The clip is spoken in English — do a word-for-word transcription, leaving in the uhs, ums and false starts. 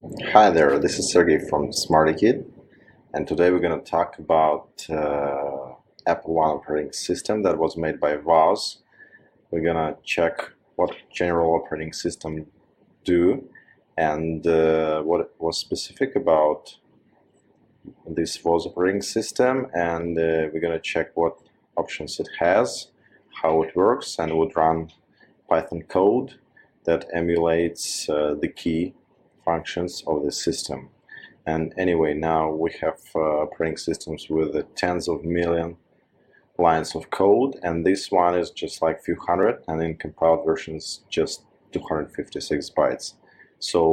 Hi there, this is Sergey from SmartyKid, and today we're going to talk about uh, Apple One operating system that was made by Woz. We're going to check what general operating system do and uh, what was specific about this Woz operating system, and uh, we're going to check what options it has, how it works, and would run Python code that emulates uh, the key functions of the system. And anyway, now we have uh, operating systems with uh, tens of million lines of code, and this one is just like few hundred, and in compiled versions just two hundred fifty-six bytes. So